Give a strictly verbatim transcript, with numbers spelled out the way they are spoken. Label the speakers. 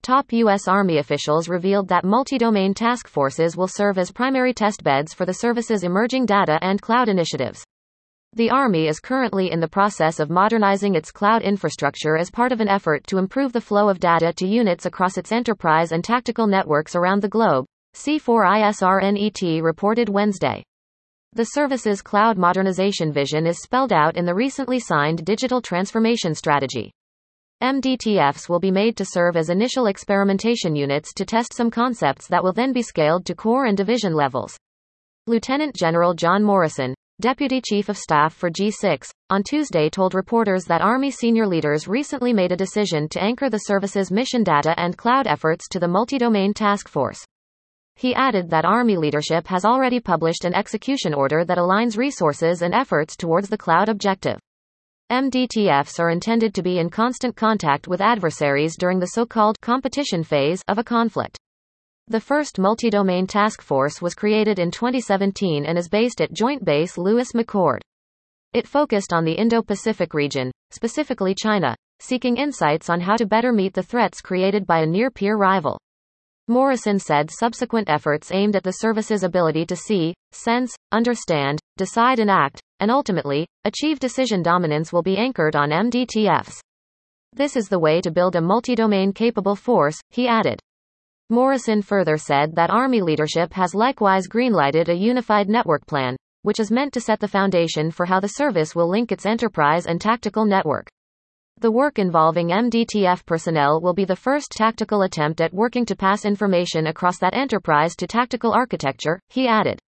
Speaker 1: Top U S Army officials revealed that multi-domain task forces will serve as primary testbeds for the service's emerging data and cloud initiatives. The Army is currently in the process of modernizing its cloud infrastructure as part of an effort to improve the flow of data to units across its enterprise and tactical networks around the globe, C four I S R N E T reported Wednesday. The service's cloud modernization vision is spelled out in the recently signed Digital Transformation Strategy. M D T Fs will be made to serve as initial experimentation units to test some concepts that will then be scaled to corps and division levels. Lieutenant General John Morrison, Deputy Chief of Staff for G six, on Tuesday told reporters that Army senior leaders recently made a decision to anchor the service's mission data and cloud efforts to the multi-domain task force. He added that Army leadership has already published an execution order that aligns resources and efforts towards the cloud objective. M D T Fs are intended to be in constant contact with adversaries during the so-called competition phase of a conflict. The first multi-domain task force was created in twenty seventeen and is based at Joint Base Lewis McChord. It focused on the Indo-Pacific region, specifically China, seeking insights on how to better meet the threats created by a near-peer rival. Morrison said subsequent efforts aimed at the service's ability to see, sense, understand, decide and act, and ultimately, achieve decision dominance will be anchored on M D T Fs. This is the way to build a multi-domain capable force, he added. Morrison further said that Army leadership has likewise greenlighted a unified network plan, which is meant to set the foundation for how the service will link its enterprise and tactical network. The work involving M D T F personnel will be the first tactical attempt at working to pass information across that enterprise to tactical architecture, he added.